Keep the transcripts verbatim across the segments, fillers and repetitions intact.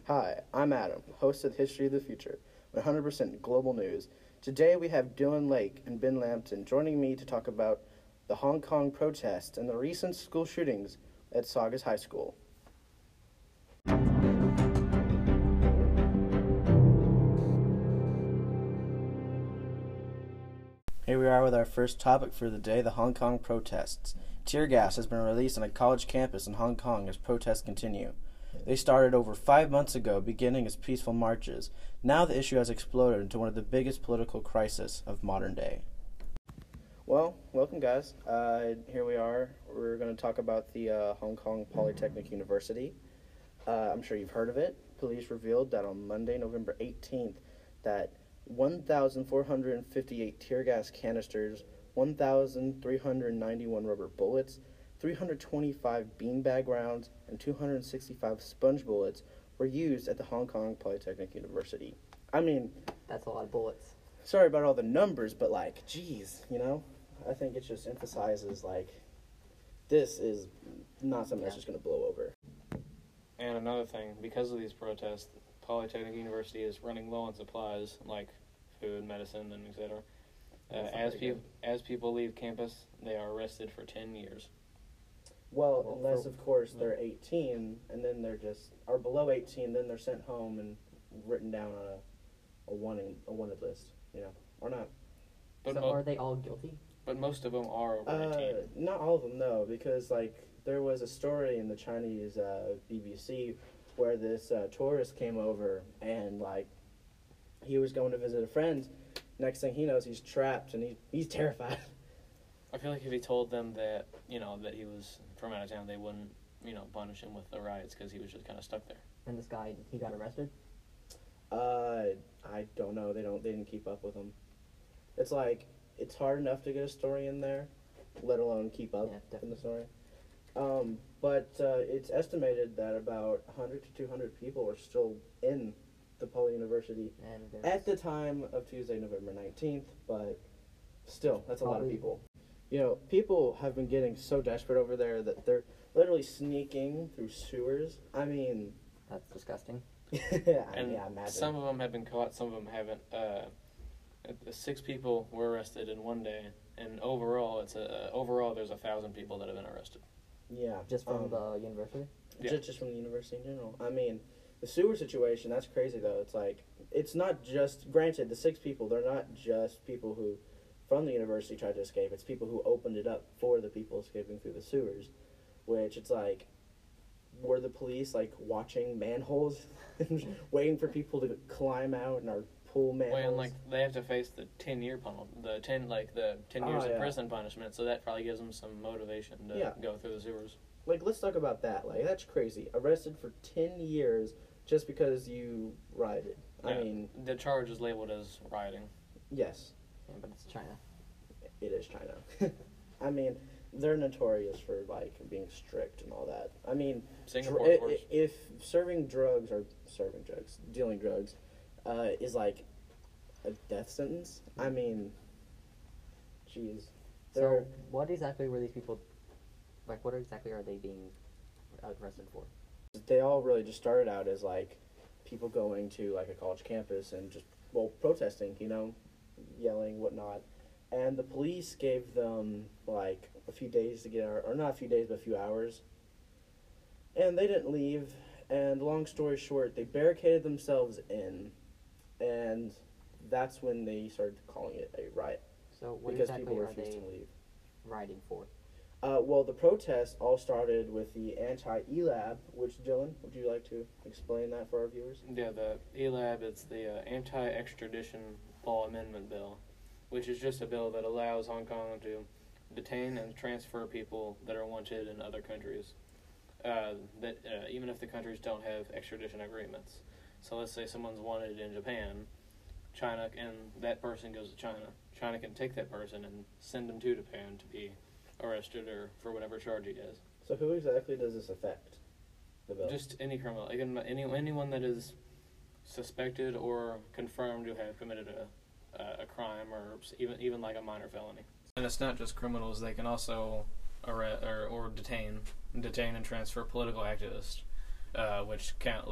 Hi, I'm Adam, host of History of the Future, one hundred percent global news. Today we have Dylan Lake and Ben Lampton joining me to talk about the Hong Kong protests and the recent school shootings at Saugus High School. Here we are with our first topic for the day, the Hong Kong protests. Tear gas has been released on a college campus in Hong Kong as protests continue. They started over five months ago, beginning as peaceful marches. Now the issue has exploded into one of the biggest political crises of modern day. Well, welcome guys. Uh, here we are. We're going to talk about the uh, Hong Kong Polytechnic University. Uh, I'm sure you've heard of it. Police revealed that on Monday, November eighteenth, that one thousand four hundred fifty-eight tear gas canisters, one thousand three hundred ninety-one rubber bullets, three hundred twenty-five beanbag rounds, and two hundred sixty-five sponge bullets were used at the Hong Kong Polytechnic University. I mean, that's a lot of bullets. Sorry about all the numbers, but like, geez, you know? I think it just emphasizes, like, this is not something yeah. that's just going to blow over. And another thing, because of these protests, Polytechnic University is running low on supplies, like food, medicine, and et cetera. Uh, as, pe- as people leave campus, they are arrested for ten years. Well, well unless, for, of course, yeah. they're eighteen, and then they're just, or below eighteen, then they're sent home and written down on a, a, wanting, a wanted list, you know, or not. But so mo- are they all guilty? But most of them are over uh, eighteen. Not all of them, no, because, like, there was a story in the Chinese uh, B B C where this uh, tourist came over and, like, he was going to visit a friend. Next thing he knows, he's trapped, and he he's terrified. I feel like if he told them that, you know, that he was from out of town, they wouldn't, you know, punish him with the riots because he was just kind of stuck there. And this guy, he got arrested? Uh, I don't know. They don't. They didn't keep up with him. It's like, it's hard enough to get a story in there, let alone keep up yeah, in the story. Um, but uh, it's estimated that about one hundred to two hundred people are still in the Poly University and at the time of Tuesday, November nineteenth, but still, that's a lot of people. You know, people have been getting so desperate over there that they're literally sneaking through sewers. I mean... That's disgusting. yeah, and yeah, imagine. Some of them have been caught, some of them haven't. Uh, six people were arrested in one day, and overall, it's a, overall there's a thousand people that have been arrested. Yeah. Just from um, the university? Yeah. Just, just from the university in general. I mean... The sewer situation, that's crazy, though. It's like, it's not just, granted, the six people, they're not just people who, from the university, tried to escape. It's people who opened it up for the people escaping through the sewers, which it's like, were the police, like, watching manholes and waiting for people to climb out and our pull manholes? Well, and, like, they have to face the ten-year penalty, the ten, like, the ten years oh, in yeah. prison punishment, so that probably gives them some motivation to yeah. go through the sewers. Like, let's talk about that. Like, that's crazy. Arrested for ten years just because you rioted. I yeah, mean... The charge is labeled as rioting. Yes. Yeah, but it's China. It is China. I mean, they're notorious for, like, being strict and all that. I mean, Singapore, dr- of course. if serving drugs, or serving drugs, dealing drugs, uh, is, like, a death sentence, I mean, jeez. So, what exactly were these people, like, what exactly are they being arrested for? They all really just started out as, like, people going to, like, a college campus and just, well, protesting, you know, yelling, whatnot. And the police gave them, like, a few days to get out, or not a few days, but a few hours. And they didn't leave, and long story short, they barricaded themselves in, and that's when they started calling it a riot. So what because exactly people are refused they to leave. rioting for? Uh, well, the protests all started with the anti-E LAB, which, Dylan, would you like to explain that for our viewers? Yeah, the E LAB, it's the uh, Anti-Extradition Law Amendment Bill, which is just a bill that allows Hong Kong to detain and transfer people that are wanted in other countries, uh, that uh, even if the countries don't have extradition agreements. So let's say someone's wanted in Japan, China, and that person goes to China. China can take that person and send them to Japan to be arrested or for whatever charge he has. So who exactly does this affect, the bill? Just any criminal, like any anyone that is suspected or confirmed to have committed a a, a crime or even even like a minor felony. And it's not just criminals; they can also arrest or, or detain, detain and transfer political activists, uh, which count like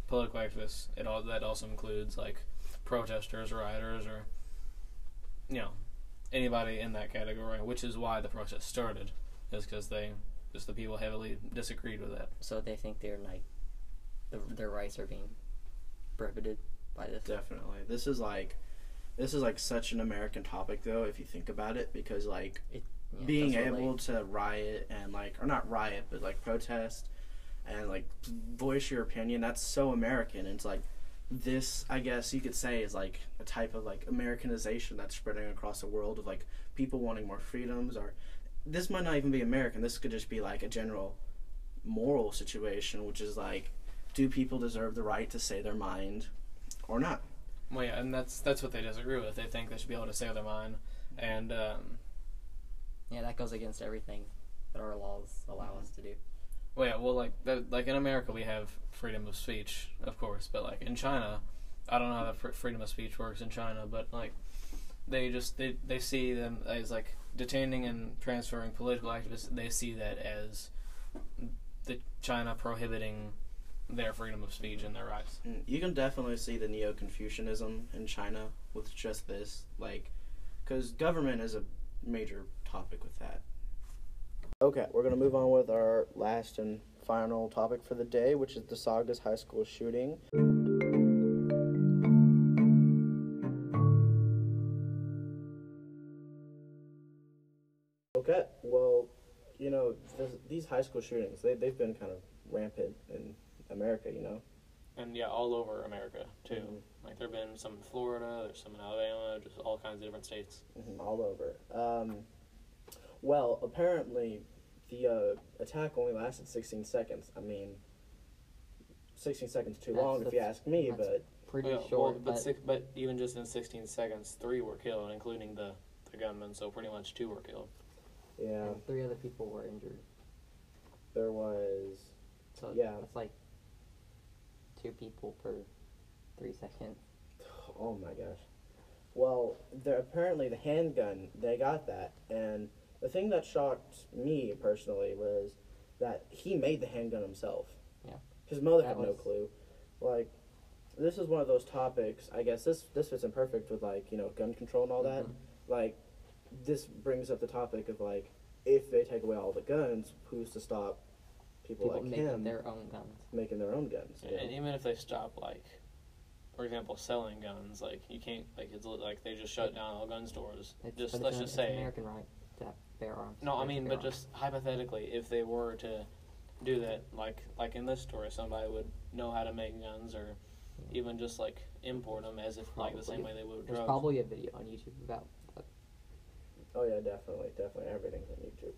political activists, it all that also includes like protesters, rioters, or you know anybody in that category. Which is why the protest started, is because they just the people heavily disagreed with that. So they think they're like the, their rights are being prohibited by this. Definitely. This is like this is like such an American topic though, if you think about it, because like It, yeah, it being does able relate. to riot and like or not riot but like protest and like voice your opinion, that's so American. And it's like this, I guess you could say, is like a type of like Americanization that's spreading across the world of like people wanting more freedoms. Or this might not even be American, this could just be like a general moral situation, which is like, do people deserve the right to say their mind or not? Well, yeah, and that's that's what they disagree with. They think they should be able to say their mind, and um, Yeah, that goes against everything that our laws allow us to do. well, yeah, well, like that, like in America we have freedom of speech, of course, but like in China, I don't know how the fr- freedom of speech works in China, but like they just they they see them as like detaining and transferring political activists. They see that as the China prohibiting their freedom of speech and their rights. Mm, You can definitely see the Neo-Confucianism in China with just this, like, because government is a major topic with that. Okay, we're going to move on with our last and final topic for the day, which is the Saugus High School shooting. Okay, well, you know, this, these high school shootings, they, they've been kind of rampant in America, you know? And yeah, all over America too. Mhm. Like there've been some in Florida, there's some in Alabama, just all kinds of different states. Mhm, all over. Um, well, apparently, the uh, attack only lasted sixteen seconds. I mean, sixteen seconds too That's- long if you that's- ask me, that's but Pretty Yeah, well, short, but but six, but even just in sixteen seconds, three were killed, including the the gunman. So pretty much two were killed. yeah, and three other people were injured. there was. So Yeah. it's like two people per three seconds. Oh my gosh. Well, there apparently the handgun, they got that, and the thing that shocked me personally was that he made the handgun himself. Yeah. His mother That had no was- clue. Like, this is one of those topics. I guess this this fits in perfect with like you know gun control and all that. Mhm. Like, this brings up the topic of like, if they take away all the guns, who's to stop people, People like making him their own guns. making their own guns? you And know? even if they stop, like, for example, selling guns, like you can't, like it's li- like they just shut down all gun stores. It's, just but let's it's, an, just it's an say, American right to have bear arms. no, I bear- mean, bear but arms. just hypothetically, if they were to do that, like like in this story, somebody would know how to make guns, or even just like import them as if like the same way they would with There's drugs. probably a video on YouTube about that. Oh yeah, definitely, definitely. Everything's on YouTube.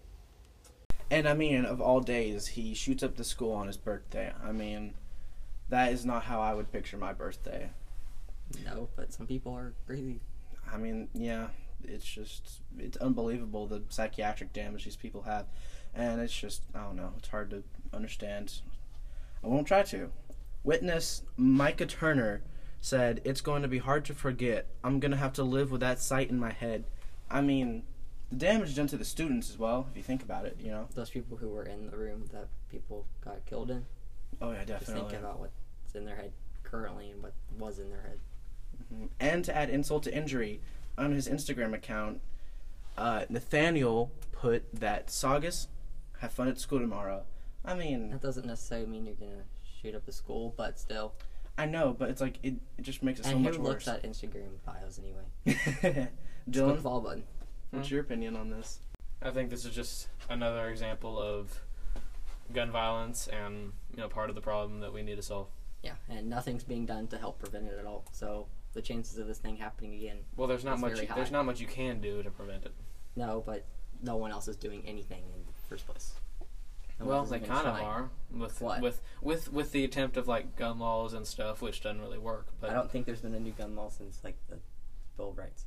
And I mean, of all days, he shoots up the school on his birthday. I mean, that is not how I would picture my birthday. No, but some people are crazy. I mean, yeah, it's just, it's unbelievable the psychiatric damage these people have. And it's just, I don't know, it's hard to understand. I won't try to. Witness Micah Turner said, "It's going to be hard to forget. I'm going to have to live with that sight in my head." I mean, the damage done to the students as well, if you think about it, you know? Those people who were in the room that people got killed in. Oh, yeah, Just definitely. think about what's in their head currently and what was in their head. Mhm. And to add insult to injury, on his Instagram account, uh, Nathaniel put that Saugus have fun at school tomorrow. I mean, That doesn't necessarily mean you're gonna shoot up the school, but still. I know, but it's like, it, it just makes it so and much who worse. looks at Instagram bios anyway? Dylan, Click the follow button. what's your opinion on this? I think this is just another example of gun violence, and you know, part of the problem that we need to solve. Yeah, and nothing's being done to help prevent it at all. So the chances of this thing happening again, Well, there's not It's much. very There's high. not much you can do to prevent it. no, but no one else is doing anything in the first place. No one Well, else is they even kind of trying. are with What? with with with the attempt of like gun laws and stuff, which doesn't really work. But I don't think there's been a new gun law since like the Bill of Rights.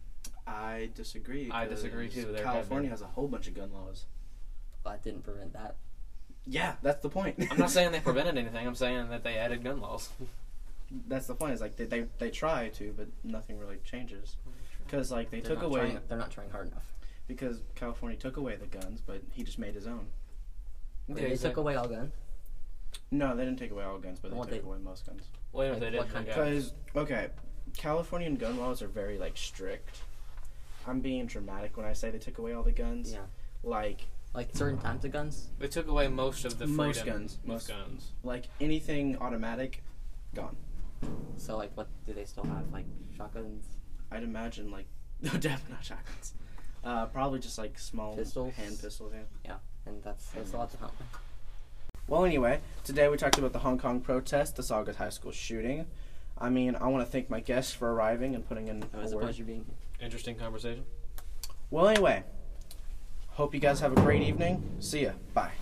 I disagree. I disagree, 'cause too. There have California been. has a whole bunch of gun laws. But it didn't prevent that. Yeah, that's the point. I'm not saying they prevented anything. I'm saying that they added gun laws. That's the point. Is like they, they they try to, but nothing really changes. Because like they They're took not away Trying, they're not trying hard enough. because California took away the guns, but he just made his own. Wait, Yeah, they took exactly. away all guns. No, they didn't take away all guns, but they Well, took they- away most guns. Well, if Like, they did, what kind of- Because okay, Californian gun laws are very like strict. I'm being dramatic when I say they took away all the guns. Yeah. Like Like certain types of guns. they took away most of the freedom Most guns. of Most- guns. like anything automatic, gone. So like, what do they still have? Like shotguns. I'd imagine like no, definitely not shotguns. Uh, probably just like small Pistols? hand pistols. Yeah. And that's that's a lot to count. Well, anyway, today we talked about the Hong Kong protest, the Saugus High School shooting. I mean, I want to thank my guests for arriving and putting in It was a a word. pleasure being here. Interesting conversation. Well, anyway, hope you guys have a great evening. See ya. Bye.